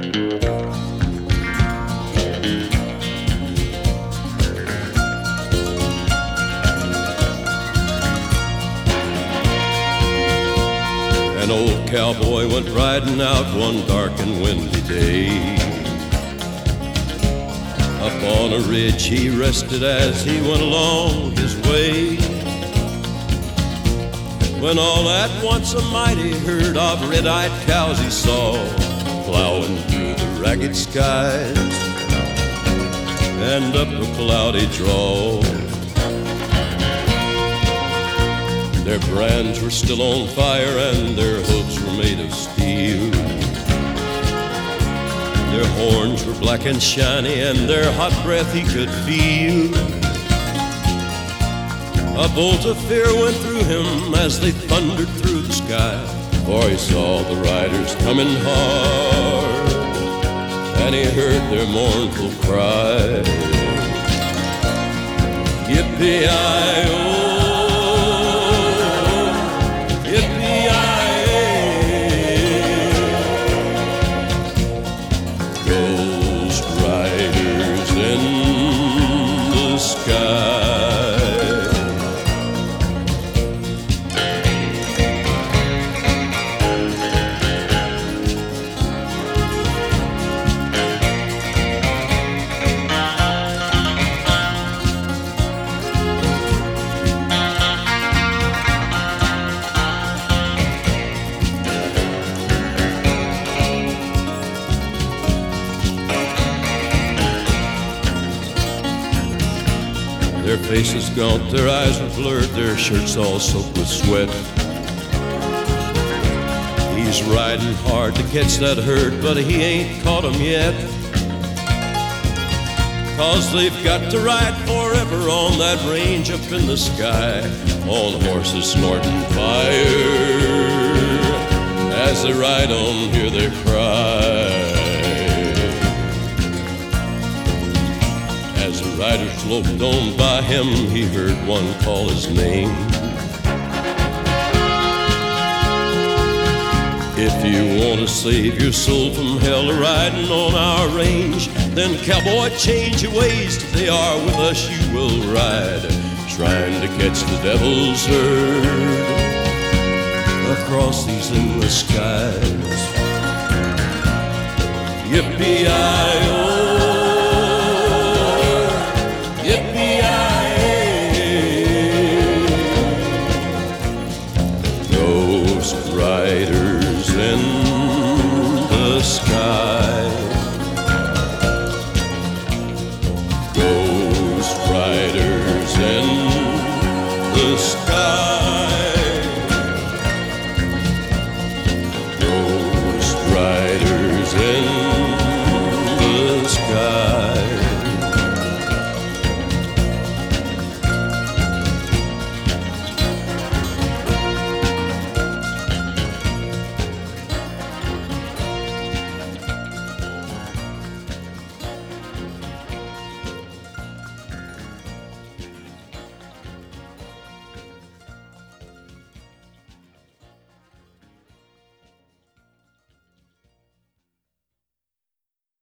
An old cowboy went riding out one dark and windy day. Up on a ridge he rested as he went along his way, when all at once a mighty herd of red-eyed cows he saw plowing through the ragged skies and up a cloudy draw. Their brands were still on fire and their hooves were made of steel. Their horns were black and shiny and their hot breath he could feel. A bolt of fear went through him as they thundered through the sky, for he saw the riders coming hard and he heard their mournful cry. Yippee-i-oh, Ghost riders in the sky. Their faces gaunt, their eyes were blurred, their shirts all soaked with sweat. He's riding hard to catch that herd, but he ain't caught 'em yet. 'Cause they've got to ride forever on that range up in the sky, on horses snorting fire. As they ride on, hear their cry. As the riders loped on by him, he heard one call his name. If you want to save your soul from hell riding on our range, then cowboy, change your ways. Today are with us you will ride, trying to catch the devil's herd across these endless skies. Yippee-i-oh, Ghost riders in the sky.